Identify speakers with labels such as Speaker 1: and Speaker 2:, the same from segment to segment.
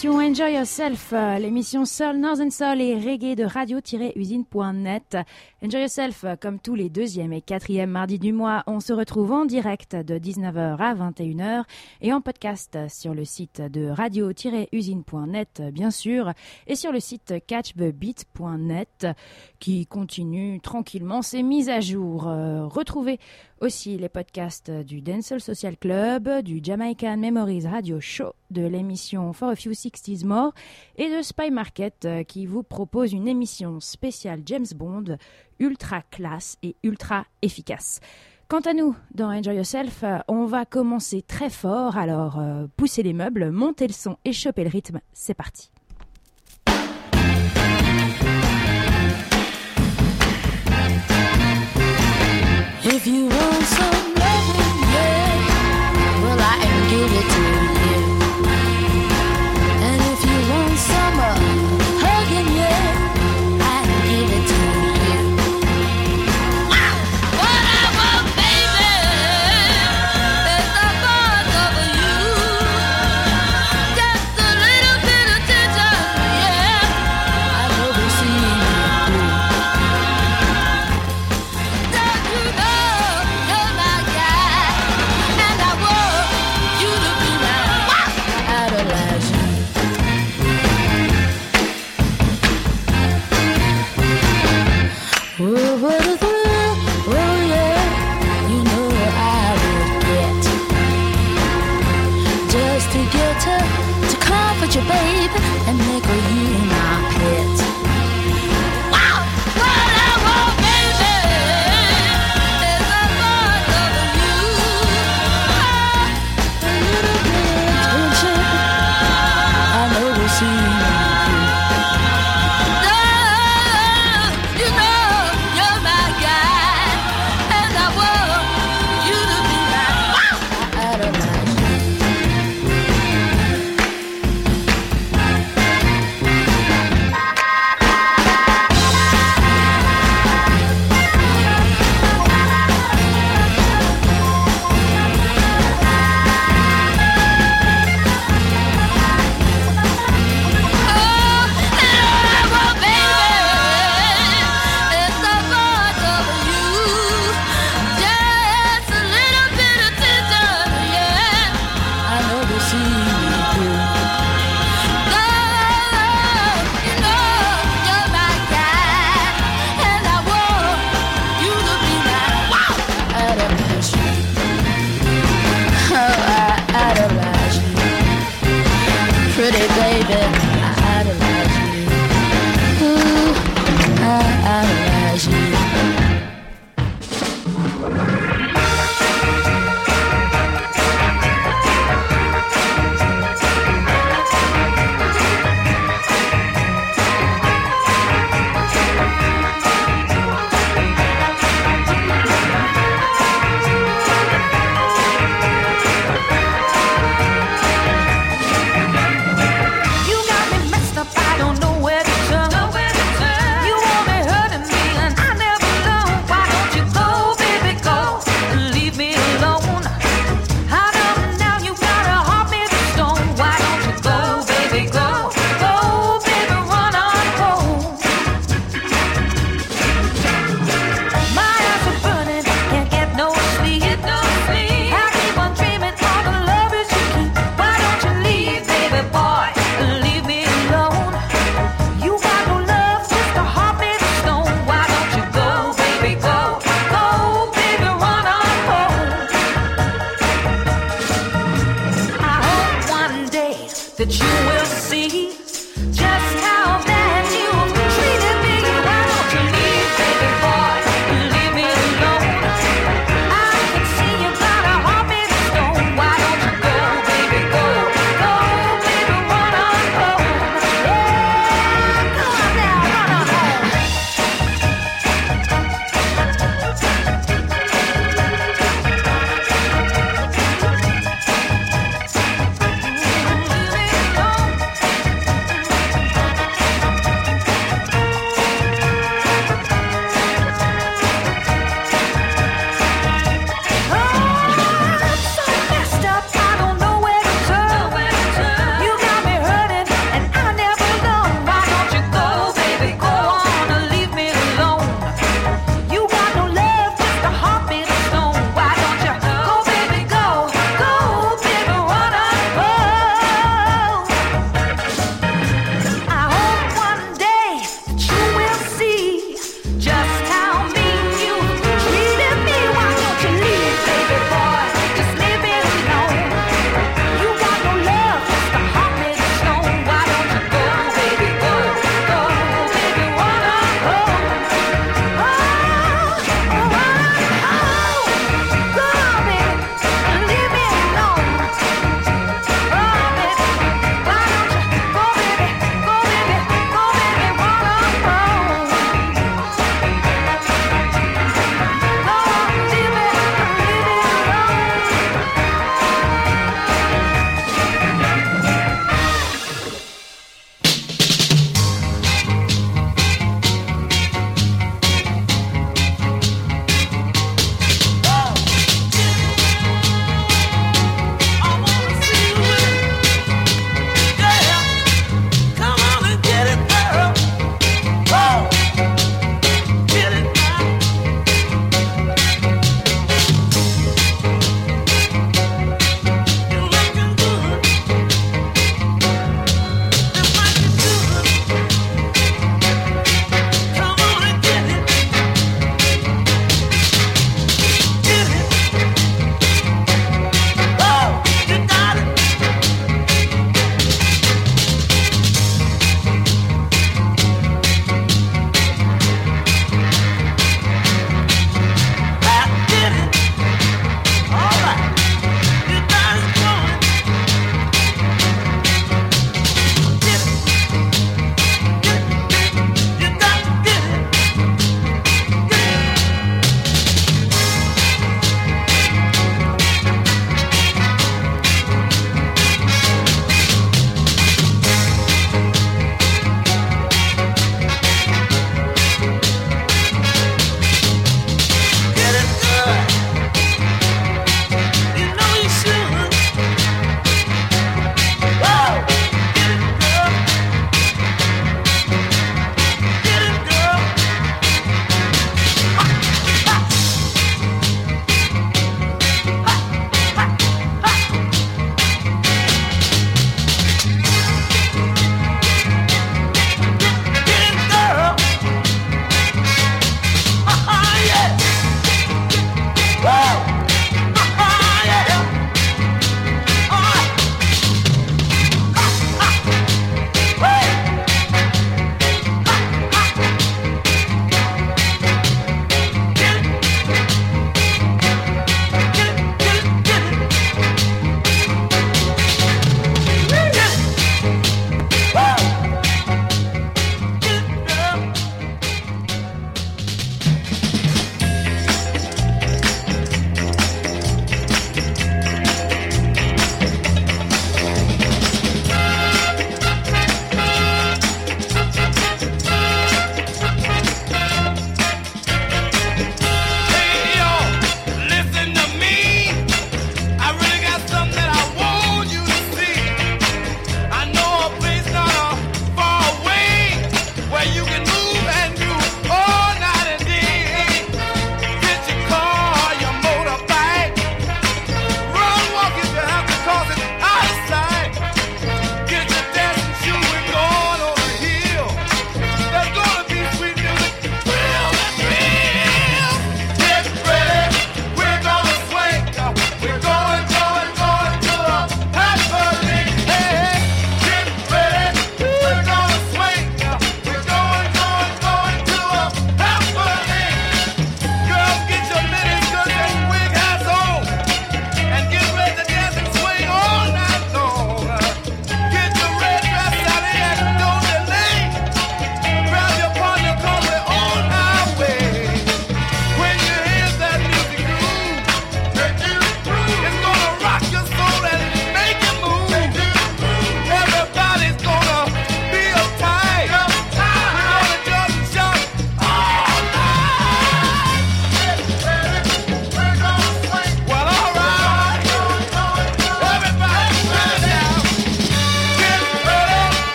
Speaker 1: l'émission Enjoy Yourself, l'émission Soul, Northern Soul et Reggae de radio-usine.net. Enjoy Yourself, comme tous les deuxième et quatrième mardis du mois, on se retrouve en direct de 19h à 21h et en podcast sur le site de radio-usine.net, bien sûr, et sur le site catchthebeat.net qui continue tranquillement ses mises à jour. Retrouvez aussi les podcasts du Dancehall Social Club, du Jamaican Memories Radio Show, de l'émission For a Few 60s More et de Spy Market qui vous propose une émission spéciale James Bond ultra classe et ultra efficace. Quant à nous, dans Enjoy Yourself, on va commencer très fort, alors poussez les meubles, montez le son et chopez le rythme, c'est parti.
Speaker 2: If you want some loving, yeah, well, I can give it to you. And if you want some hugging, yeah, I can give it to you. What I want, baby, is the thought of you. Just a little bit of attention, yeah, I know we see you through. Don't you know you're my guy, and I want you to be mine. I idolize you. Oh, what a thrill, oh yeah, you know I would get just to get her to comfort you, baby, and make her you my pet. Wow, what I want, baby, is the thought of you. A little bit of attention, I know we'll see you through. You know you're my guy, and I want you to be mine. I idolize you. Pretty baby, I idolize you. Ooh, I idolize you. You got me messed up, I don't know where to turn. You want me hurting me and I never know. Why don't you go, baby, go, leave me alone. I know now you got a heart made of stone. Why don't you go, baby, go, baby, run on home. My eyes are burning, can't get no sleep. I keep on dreaming all the love is you keep. Why don't you leave, baby boy, leave me alone. You got no love, just a heart made of stone. Why don't you go, baby, go, baby, run on home. I hope one day that you will see just how bad you've treated me. Why don't you leave, baby boy, leave me alone. I can see you got a heart made of stone. Why don't you go, baby, baby, run on home. Yeah, come on now, run on home. Leave me alone.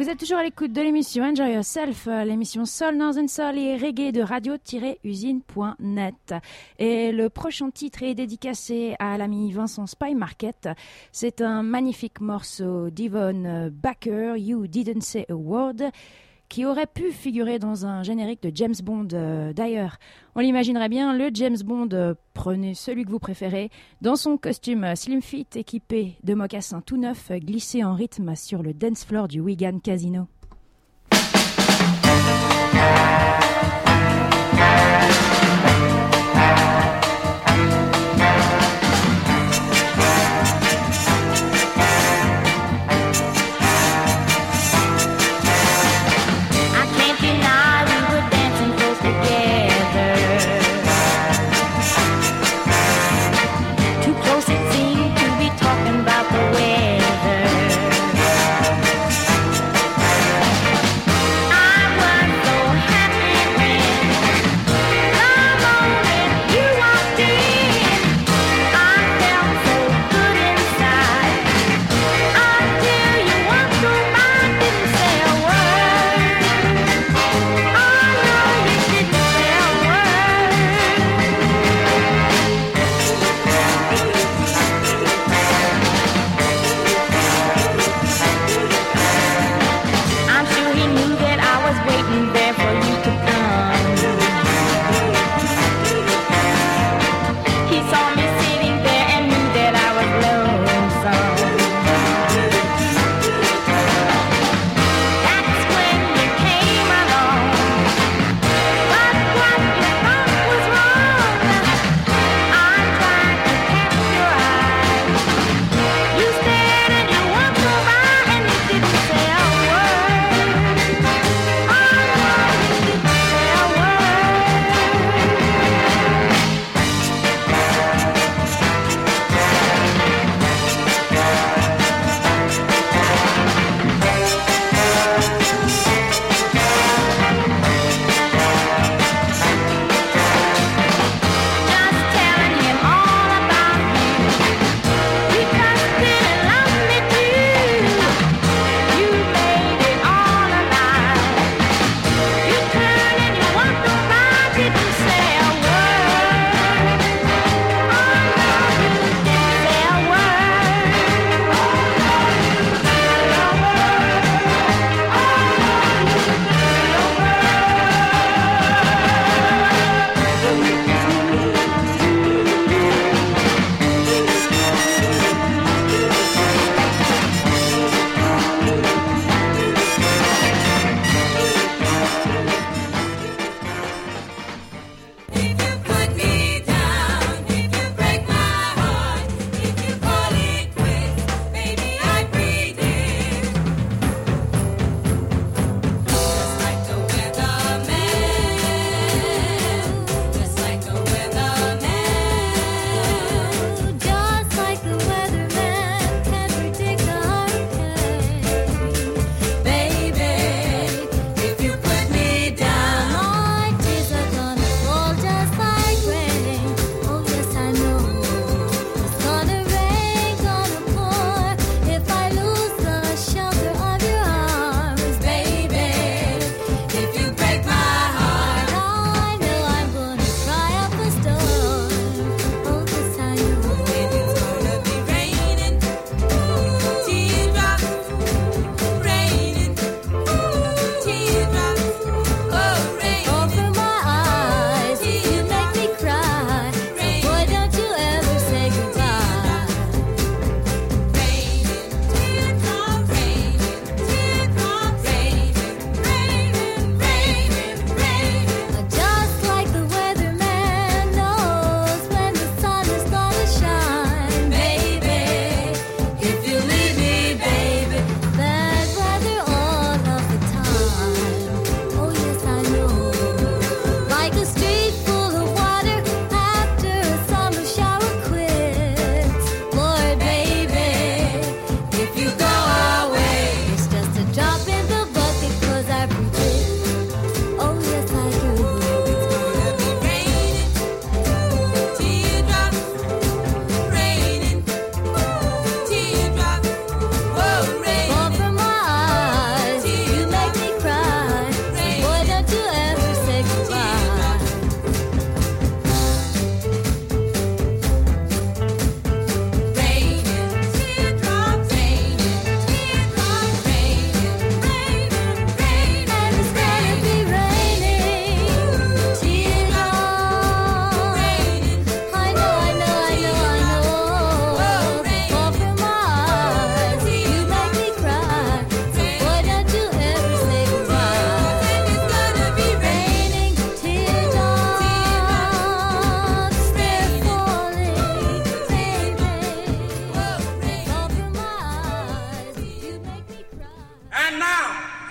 Speaker 1: Vous êtes toujours à l'écoute de l'émission Enjoy Yourself, l'émission Soul, Northern Soul et Reggae de radio-usine.net. Et le prochain titre est dédicacé à l'ami Vincent Spy Market. C'est un magnifique morceau d'Yvonne Baker, You Didn't Say a Word, qui aurait pu figurer dans un générique de James Bond. D'ailleurs, on l'imaginerait bien, le James Bond, prenez celui que vous préférez, dans son costume slim fit équipé de mocassins tout neufs, glissé en rythme sur le dance floor du Wigan Casino.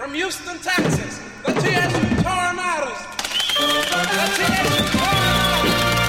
Speaker 3: from Houston, Texas, the TSU Tornadoes. The TSU Tornadoes.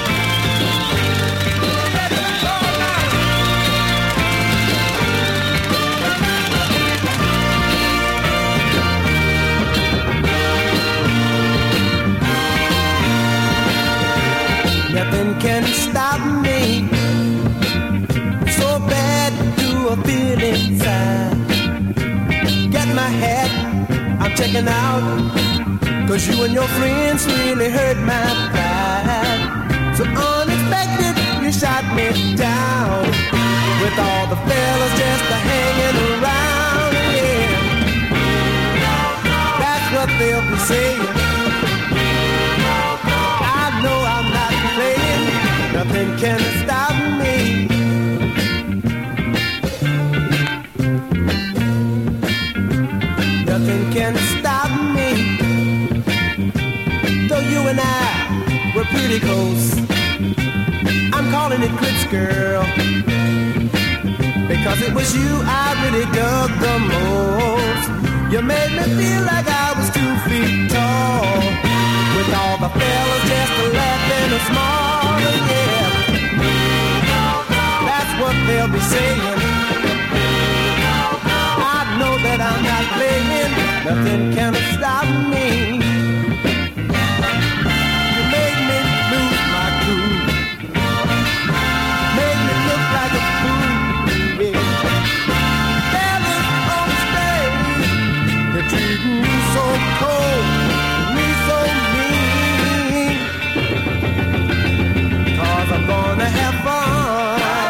Speaker 4: Nothing can stop me. So bad do I feel inside. Get my hat, I'm checking out. Cause you and your friends really hurt my pride. So unexpected, you shot me down. With all the fellas just hanging around, yeah. That's what they'll be saying. I know I'm not playing. Nothing can stop me. Nothing can stop me. Though you and I were pretty close, I'm calling it quits, girl. Because it was you I really dug the most. You made me feel like I was 2 feet tall. With all the fellas just laughing and smiling, yeah. That's what they'll be saying. I know that I'm not playing. Nothing can stop me. You made me lose my cool. Made me look like a fool, yeah. Fellas on stage, they treat me so cold, me so mean. 'Cause I'm gonna have fun.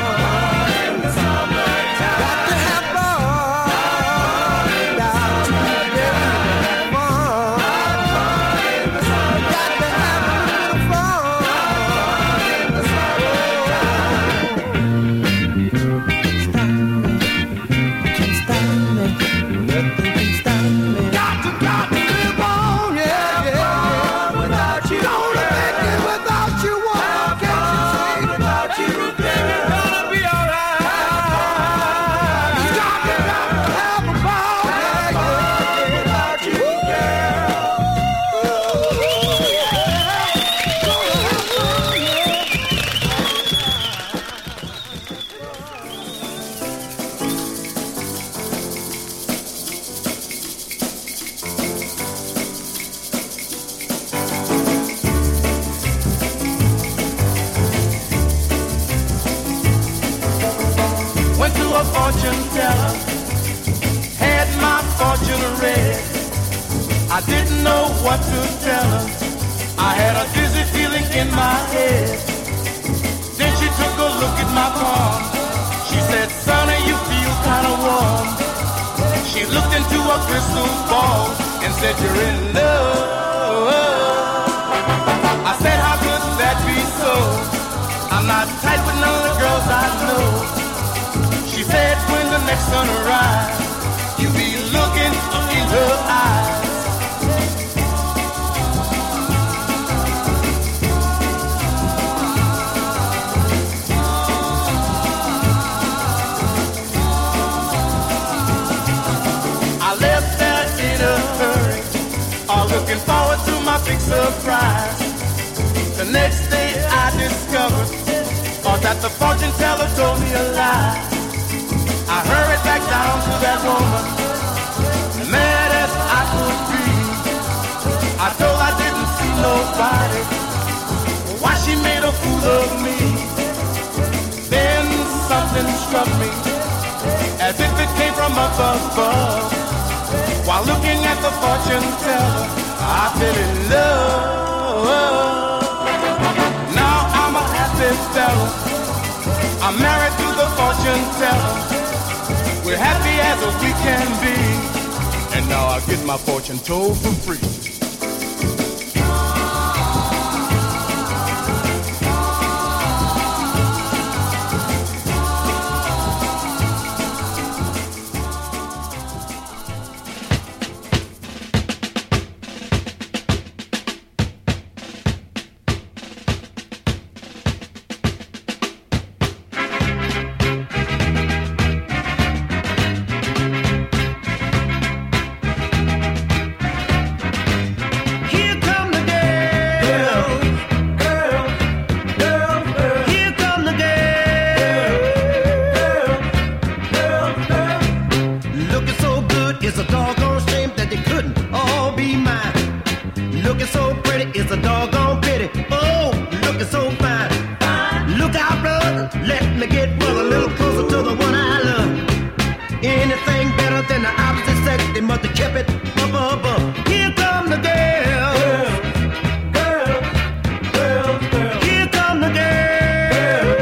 Speaker 5: I didn't know what to tell her. I had a dizzy feeling in my head. Then she took a look at my palm. She said, "Sonny, you feel kind of warm." She looked into a crystal ball and said, "You're in love." I said, "How could that be so? I'm not tight with none of the girls I know." She said, "When the next sun arrives, you'll be looking in her eyes." Looking forward to my big surprise. The next day I discovered that the fortune teller told me a lie. I hurried back down to that woman, mad as I could be. I told I didn't see nobody, why she made a fool of me. Then something struck me, as if it came from up above. While looking at the fortune teller, I fell in love. Now I'm a happy fella. I'm married to the fortune teller. We're happy as we can be. And now I get my fortune told for free.
Speaker 4: It's a doggone pity. Oh, looking so fine. Look out, brother. Let me get a little closer to the one I love. Anything better than the opposite sex, they must have kept it up above. Here come the girls. Girls, girls, girls. Here come the girls.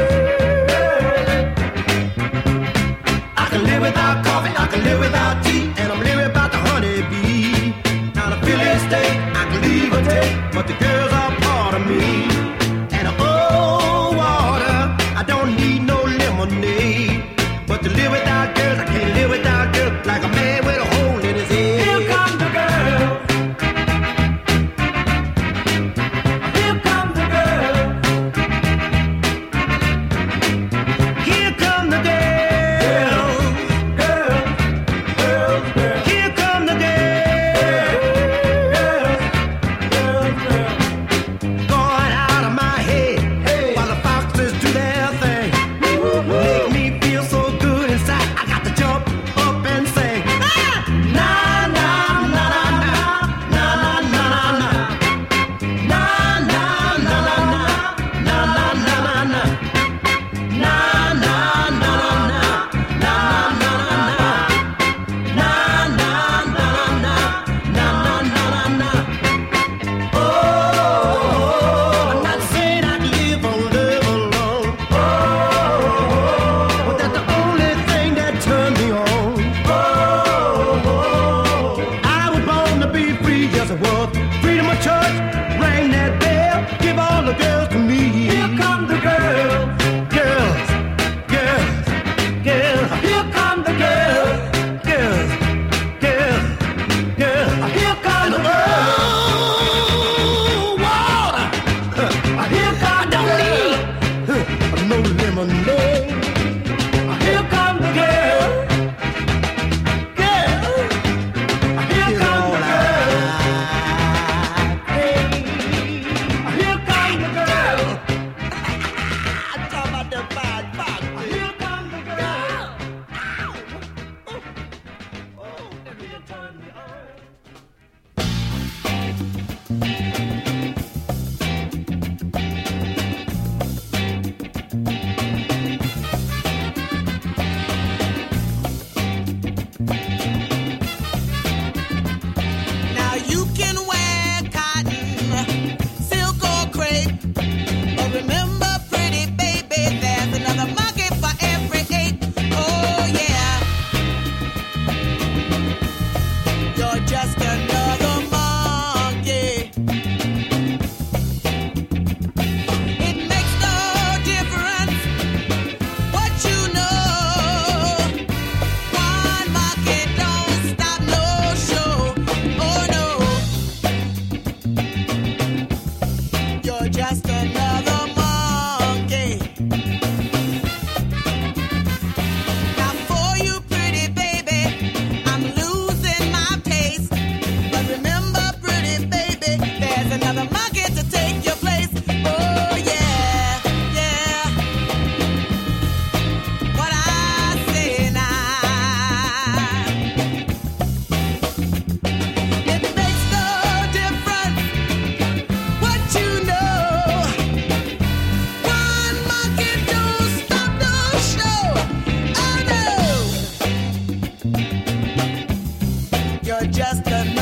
Speaker 4: I can live without coffee, I can live without tea, and I'm living about the honeybee. Now the Philly steak, I can leave or take, but the girls are part of me. And oh, water, I don't need no lemonade. But to live without girls, I can't live without girls. Like a man with a hole in his head. Here come the girls. Here come the girls. Here come the girls. Girls, girls, girls. Here come the girls. Girls, girls, girls. Going out of my head while the foxes do their thing. Make me feel so good inside. I got to jump up and sing. Na na na na na na na na na na na na na na na na freedom of church, ring that bell, give all the girls to me. Here come the girls, girls, girls, girls. Here come the girls, girls, girls, girls. Here come the girls. Oh, water. Here come I don't need no lemonade. Here come the girls, girls. Here come the girls. Here come the girl. I'm talking about the bad fox. Here come the girl. Oh, that really turned me on.
Speaker 6: Now you can wear cotton, silk or crepe, but remember, pretty baby, there's another monkey for every ape. Oh yeah, you're just another monkey. It makes no difference what you know. One monkey don't stop no show. Oh no, you're just another monkey. Now for you, pretty baby, I'm losing my pace. But remember, pretty baby, there's another monkey to take your place. Oh yeah, yeah. What I say now. It makes no difference what you know. One monkey don't stop no show. Oh no, you're just another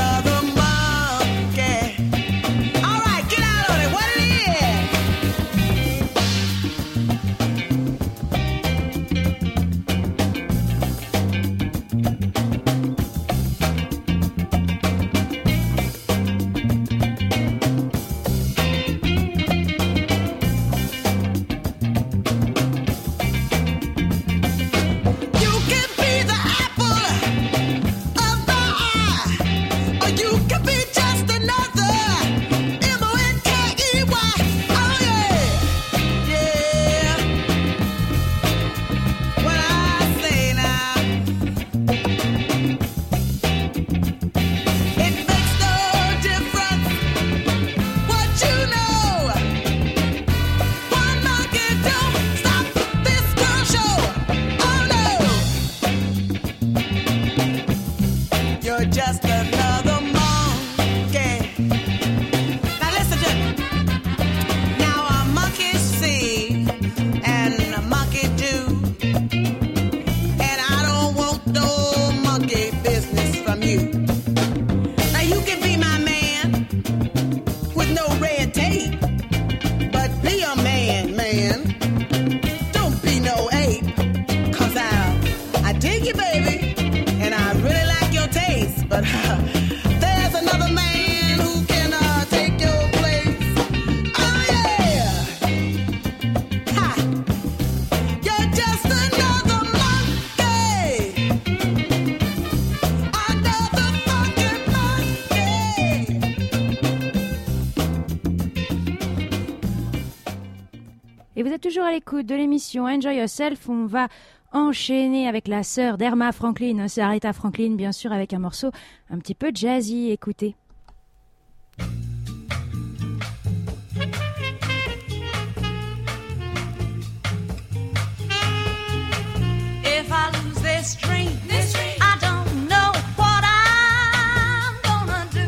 Speaker 1: Et vous êtes toujours à l'écoute de l'émission Enjoy Yourself. On va enchaîner avec la sœur d'Erma Franklin. C'est Aretha Franklin, bien sûr, avec un morceau un petit peu jazzy. Écoutez.
Speaker 6: If I lose this dream, I don't know what I'm gonna do.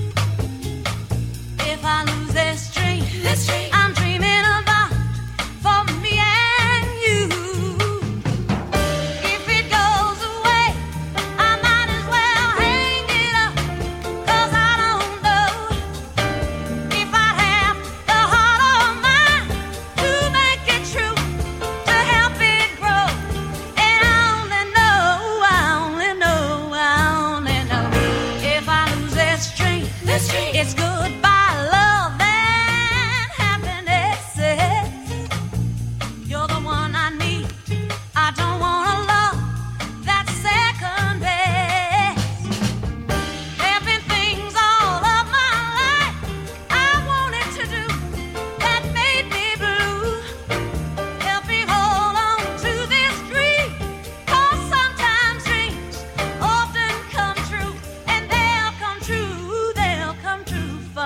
Speaker 6: If I lose this dream, I'm dreaming about for me and you. If it goes away, I might as well hang it up, 'cause I don't know if I have the heart of mine to make it true, to help it grow. And I only know if I lose this dream, it's goodbye love and happiness. You're the one I need. I don't want a love that's second best. There've been things all of my life I wanted to do that made me blue. Help me hold on to this dream, 'cause sometimes dreams often come true, and they'll come true for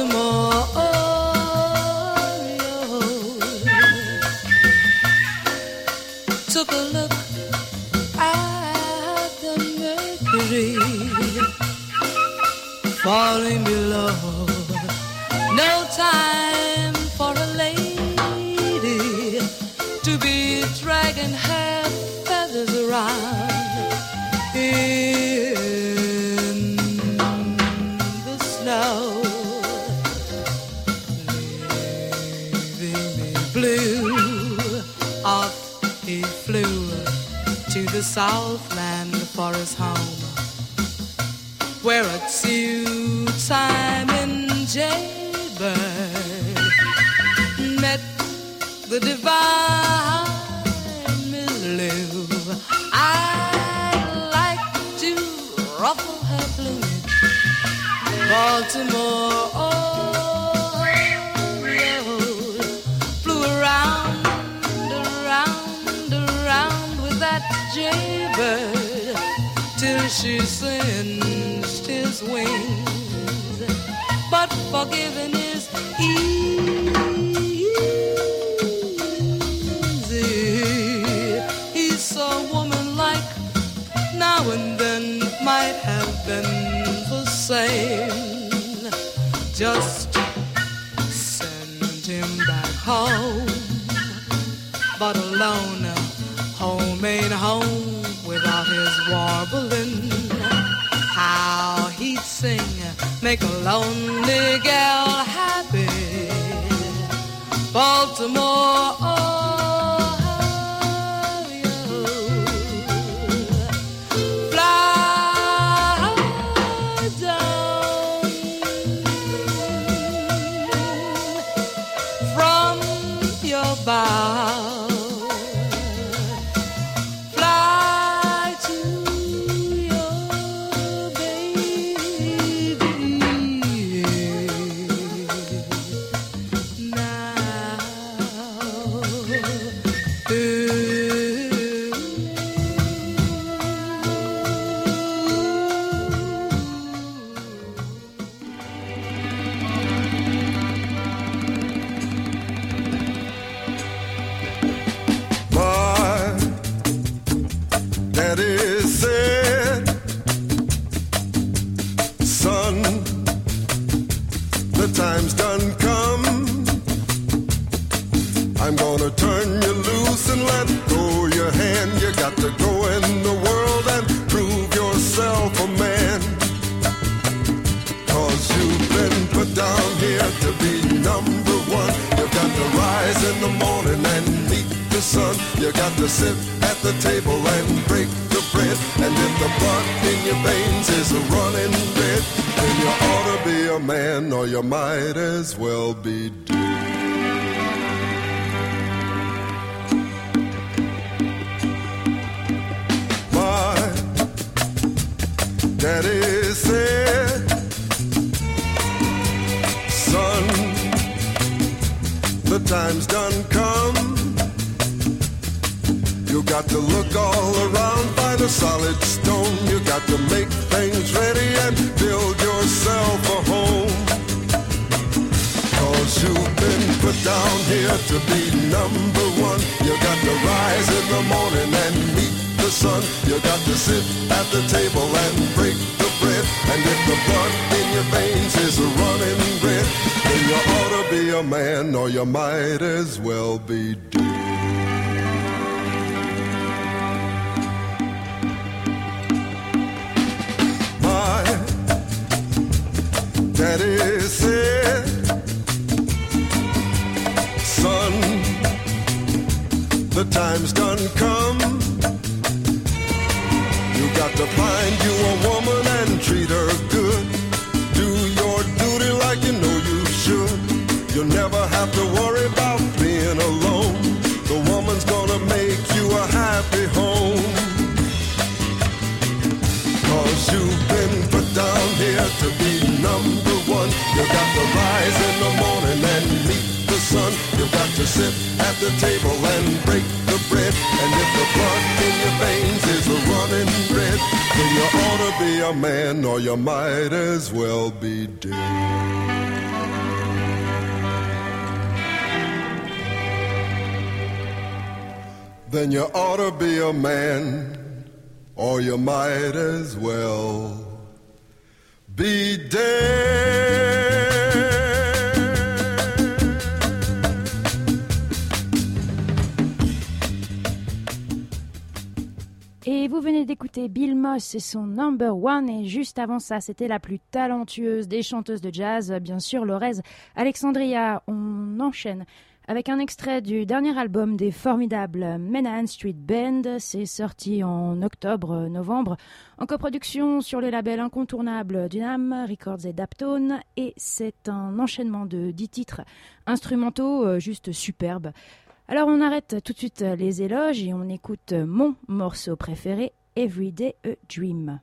Speaker 6: Baltimore. Took a look at the mercury falling below. No time for a lady to be dragging her feathers around in the snow, leaving me blue. Off he flew to the Southland for his home, where a two-time jaybird met the divine Miss Lou. I'd like to ruffle her plumage, Baltimore. Flew around with that jaybird till she singed his wings. But forgiving is easy. He's so woman-like, now and then might have been the same. Just send him back home, but alone, home ain't home without his warbling. How he'd sing, make a lonely gal happy. Baltimore, Ohio. Fly down from your bow.
Speaker 7: You got to sit at the table and break the bread. And if the blood in your veins is running red, then you ought to be a man, or you might as well be dead. My daddy said, son, the time's done come. You got to look all around, find a solid stone. You got to make things ready and build yourself a home. 'Cause you've been put down here to be number one. You got to rise in the morning and meet the sun. You got to sit at the table and break the bread. And if the blood in your veins is running red, then you ought to be a man, or you might as well be dead. Daddy said, son, the time's done come. You got to find you a woman and treat her good. Do your duty like you know you should. You'll never have to worry about being alone. The woman's gonna make you a happy home. 'Cause you've been put down here to be number one. You got to rise in the morning and meet the sun. You got to sit at the table and break the bread. And if the blood in your veins is running red, then you ought to be a man, or you might as well be dead. then you ought to be a man, or you might as well be dead.
Speaker 1: Et vous venez d'écouter Bill Moss et son Number One, et juste avant ça, c'était la plus talentueuse des chanteuses de jazz, bien sûr, Lorez Alexandria. On enchaîne avec un extrait du dernier album des formidables Menahan Street Band. C'est sorti en octobre-novembre, en coproduction sur le label incontournable Dynam Records et Daptone, et c'est un enchaînement de 10 titres instrumentaux juste superbes. Alors on arrête tout de suite les éloges et on écoute mon morceau préféré, Everyday a Dream.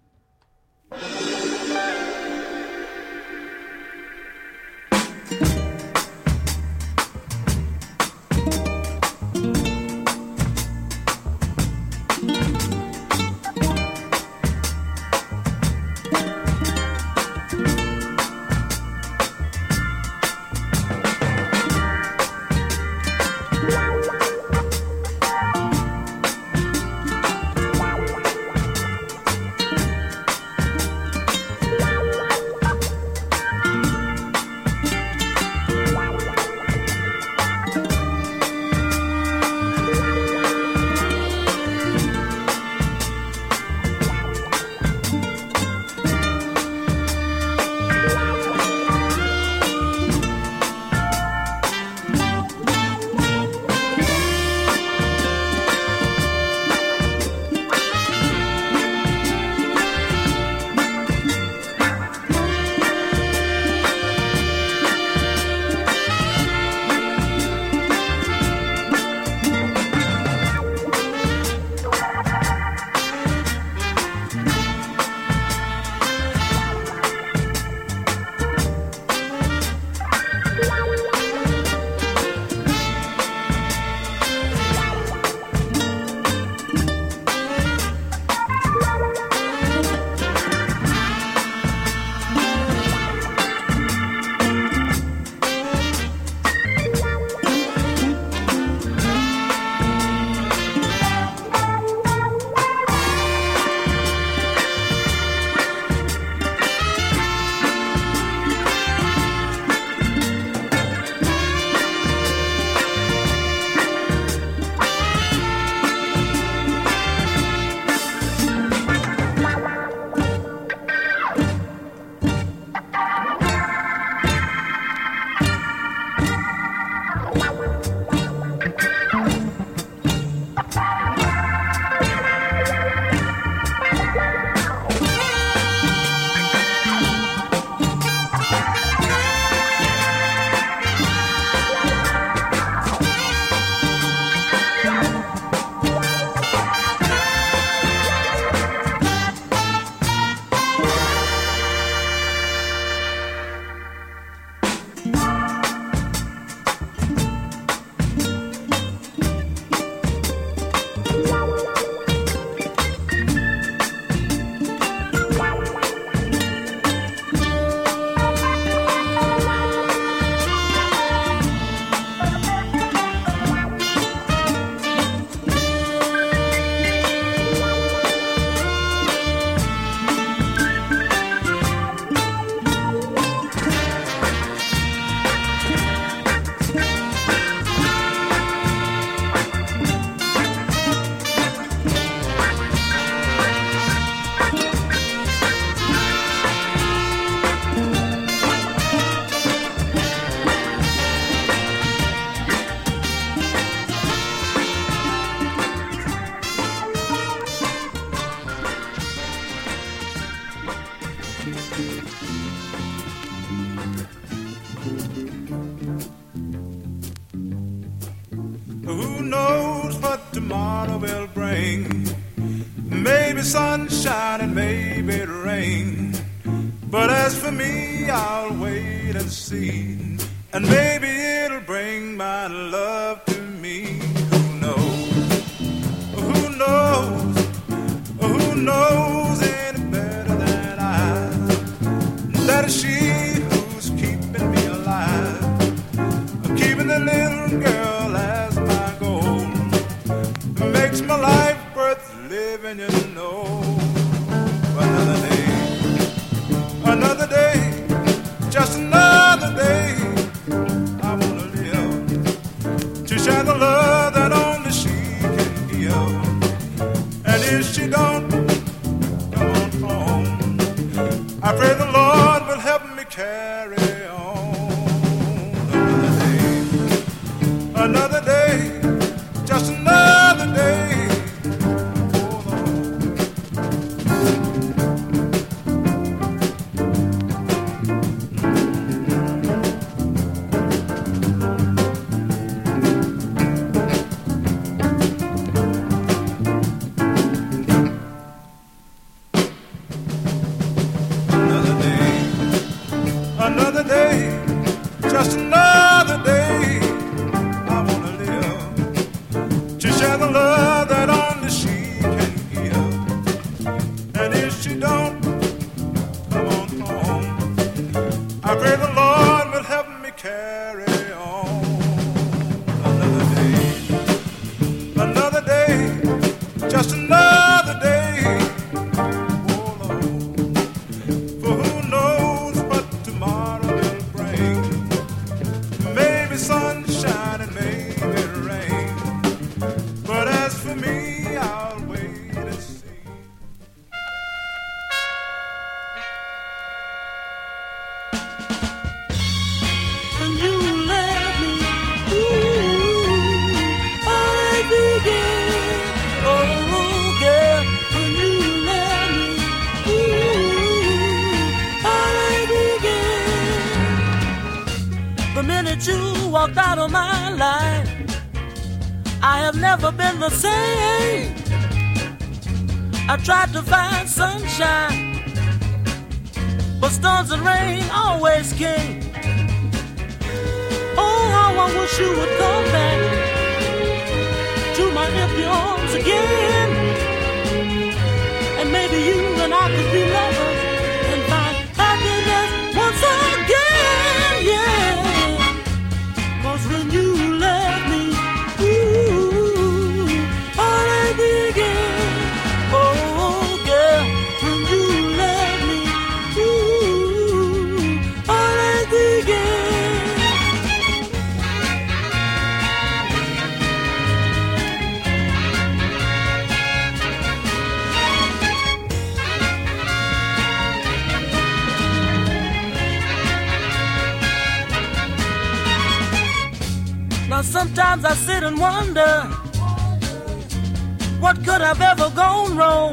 Speaker 8: Who knows what tomorrow will bring? Maybe sunshine and maybe rain. But as for me, I'll wait and see. And maybe it'll bring my love to me. Who knows? Who knows? Who knows any better than I? That is she who's keeping me alive, keeping the little girl as my goal. Make giving you no another day, just another day. I wanna live to share the love that only she can give. And if she don't come on home, I pray the Lord will help me carry on. Another day, just another day. Another day, just another day. I wanna live to share the love that only she can give. And if she don't come on home, I pray the Lord will help me carry on. Another day, just another day. Oh Lord, for who knows what tomorrow will bring? Maybe sunshine and maybe rain. But as for me, I'll wait and see.
Speaker 6: When you let me, ooh, I begin. Oh, girl, when you let me, ooh, I begin. The minute you walked out of my life, I have never been the same. I tried to find sunshine, but storms and rain always came. Oh, how I wish you would come back to my empty arms again. And maybe you and I could be lovers and find happiness once again, yeah. 'Cause when you left me, ooh, all I began. Oh, girl, when you left me, ooh, all I began. Now sometimes I sit and wonder, what could have ever gone wrong?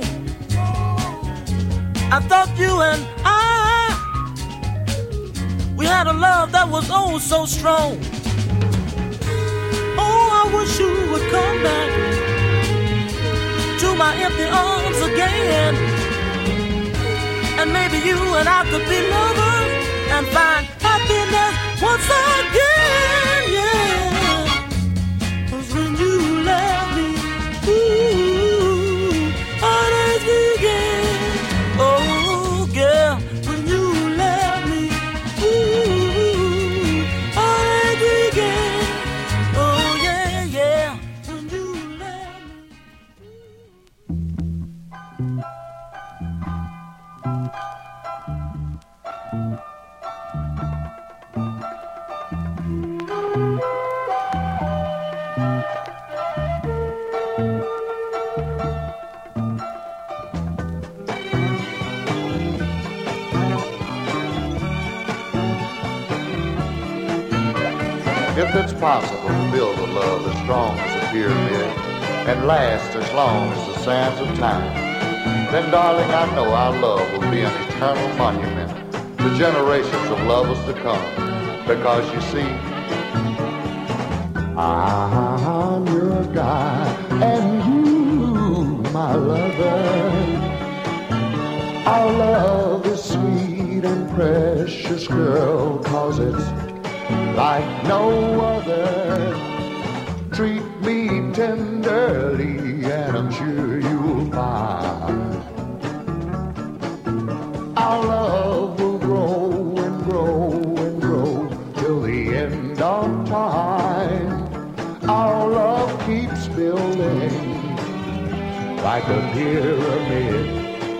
Speaker 6: I thought you and we had a love that was oh so strong. Oh, I wish you would come back to my empty arms again. And maybe you and I could be lovers and find happiness once again, yeah. 'Cause when you left me, ooh, all I began. Oh, girl, when you left me, ooh, all I began. Oh, yeah, yeah, when you left me.
Speaker 9: If it's possible to build a love as strong as a pyramid and last as long as the sands of time, then darling, I know our love will be an eternal monument to generations of lovers to come. Because you see, I'm your guy and you my lover. Our love is sweet and precious, girl, 'cause it's like no other. Treat me tenderly and I'm sure you'll find our love will grow and grow and grow till the end of time. Our love keeps building like a pyramid.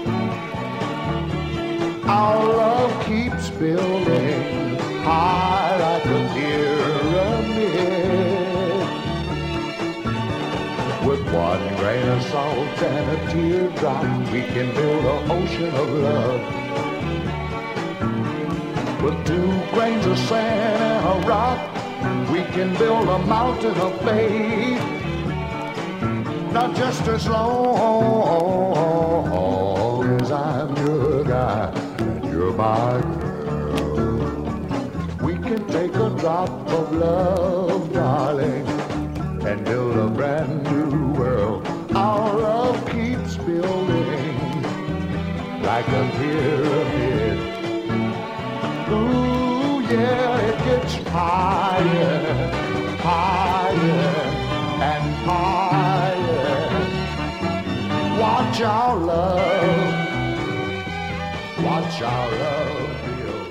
Speaker 9: Our love keeps building high like a pyramid. With one grain of salt and a teardrop, we can build an ocean of love. With 2 grains of sand and a rock, we can build a mountain of faith. Not just as long as I'm your guy and you're my girl. We can take a drop of love, darling, and build a brand new world. Our love keeps building like a pyramid. Ooh, yeah, it gets higher, higher, and higher. Watch our love, watch our love build.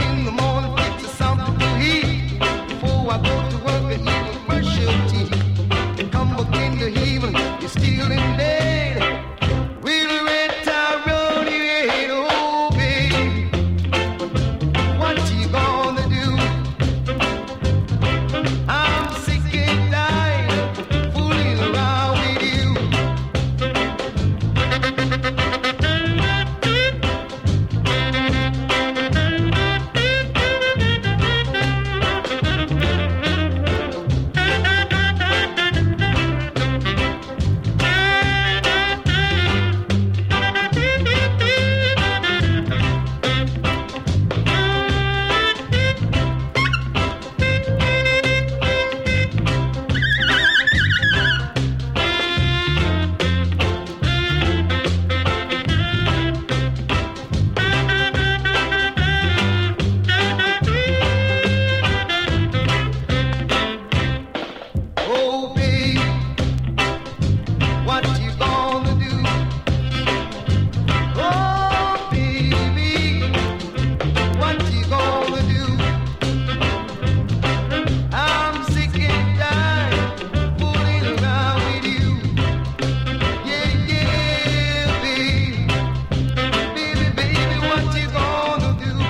Speaker 10: in the morning, fix you something to eat. Before I go to work, I even brush your teeth. And come back in the evening, you're still in bed. With a red tie round your head, oh baby, what you gonna do? I'm sick and tired of fooling around with you. Oh baby, what you gonna do? Oh baby, what you gonna do? I'm sick and tired of fooling around with you. Yeah, yeah, baby, baby, baby, what you gonna do?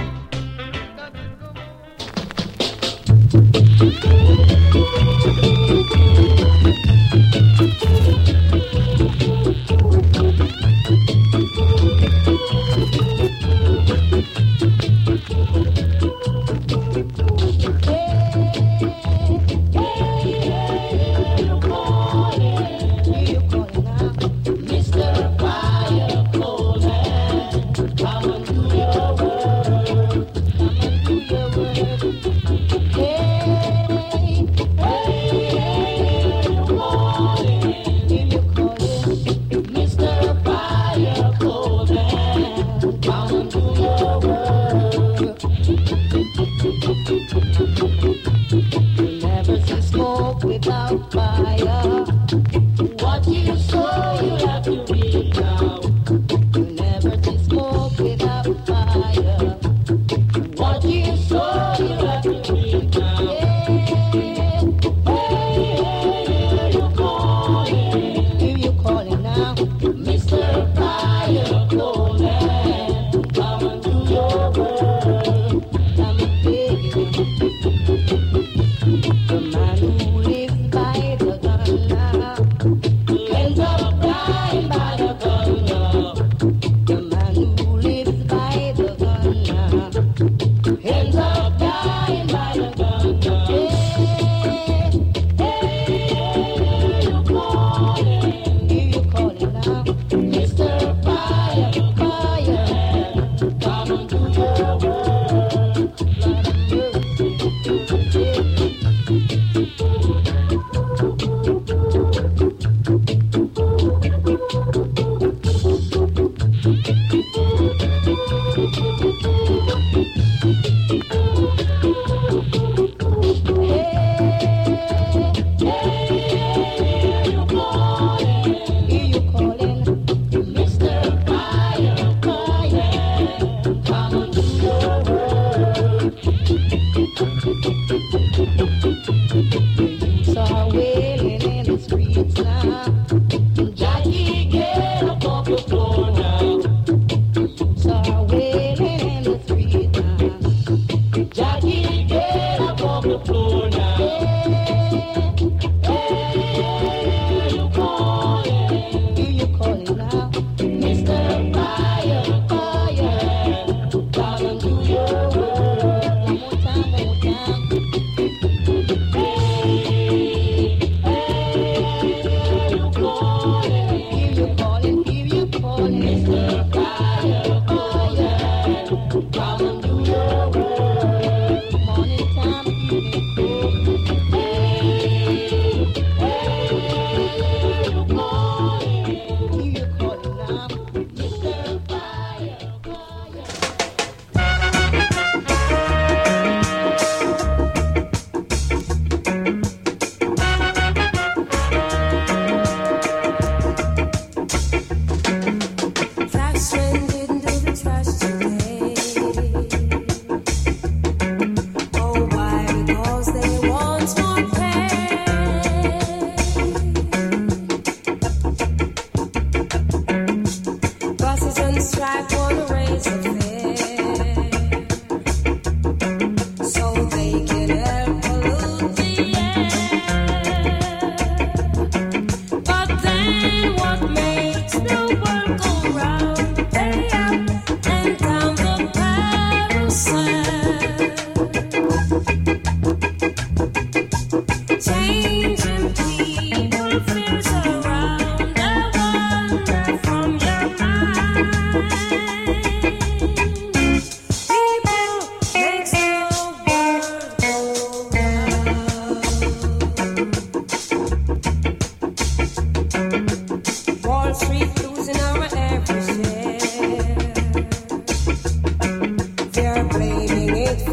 Speaker 10: Never see smoke without fire. What you sow, you have to reap now. You never see smoke without fire. What you sow, you have to reap now. Yeah. Hey, you're calling. Who you calling now? Mr. Fire Coleman. Come and do your work. Come and dig it.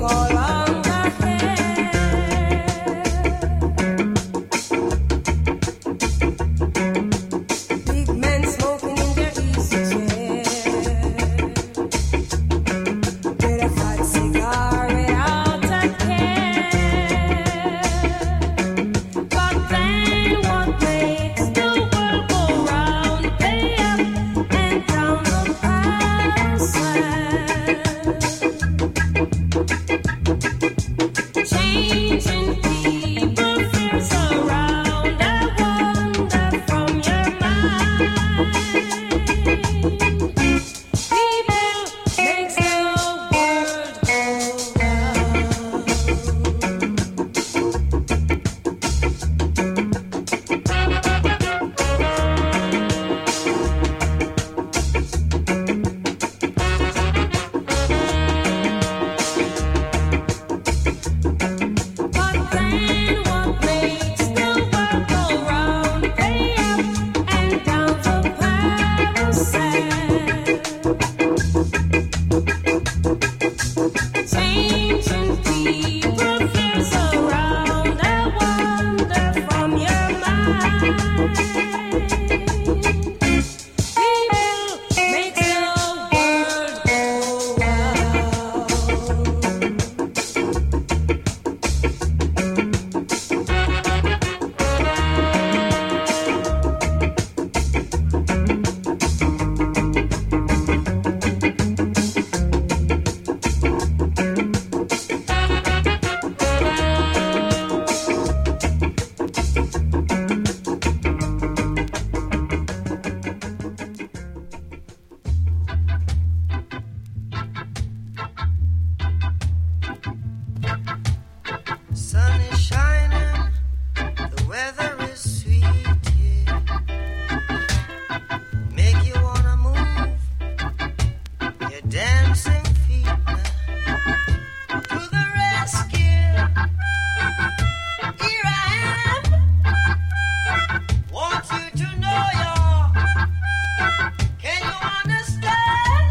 Speaker 11: all on the hair. Big men smoking in their easy chair. With a fat cigar without a care. But then what makes the world go round? Way up and down the pathway. Changing people feels around. I wonder from your mind. People makes the world go But then what makes the world go round? Way up and down the pathway. Changing people feels around. I wonder from your mind. People makes the world go round.
Speaker 12: Sun is shining, the weather is sweet, yeah. Make you wanna move your dancing feet now. To the rescue, here I am. Want you to know you're, can you understand?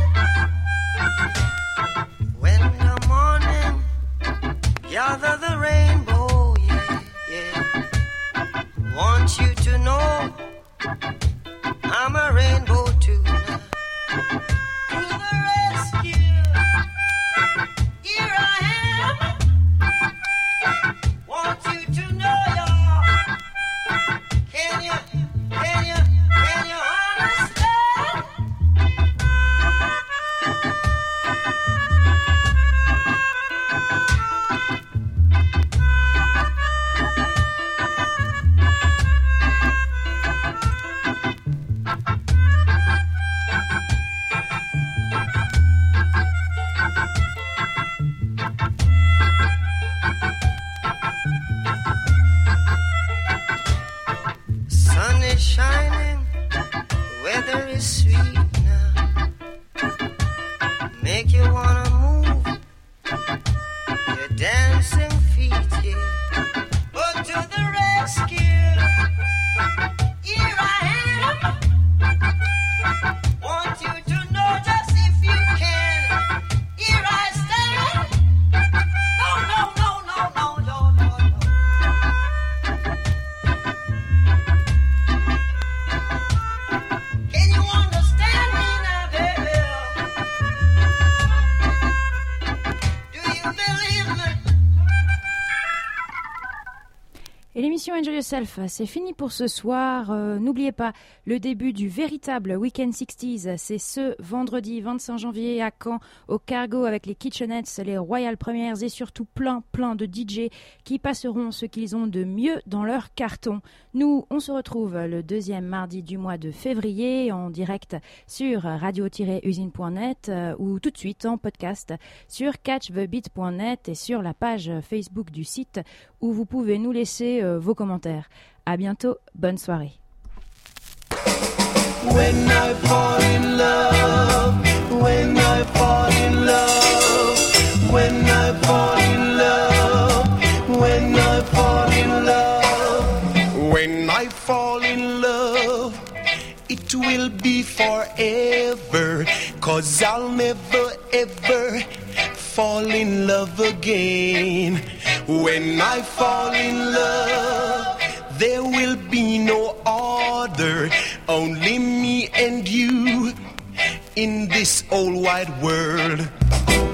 Speaker 12: When the morning gather the rainbow, yeah, yeah. Want you to know I'm a rainbow too now. To the rescue, here I am. Want you to know you're, can you understand? Sun is shining, the weather is sweet now. Make you wanna move your dancing feet, yeah. But to the rescue, here I am. Want you to know just if you can, here I stand. No, no, no, no, no, no, no, no. Can you understand me now, baby? Do you believe me?
Speaker 1: Et l'émission Enjoy Yourself, c'est fini pour ce soir. N'oubliez pas, le début du véritable Weekend 60s, c'est ce vendredi 25 janvier à Caen, au Cargo, avec les Kitchenettes, les Royal Premières et surtout plein de DJ qui passeront ce qu'ils ont de mieux dans leur carton. Nous, on se retrouve le deuxième mardi du mois de février en direct sur radio-usine.net ou tout de suite en podcast sur catchthebeat.net et sur la page Facebook du site où vous pouvez nous laisser vos commentaires. À bientôt, bonne soirée.
Speaker 4: When I fall in love, when I fall in love, when I fall in love, when I fall in love, when I fall in love, it will be forever, 'cause I'll never ever fall in love again. When I fall in love, there will be no other, only me and you in this old wide world.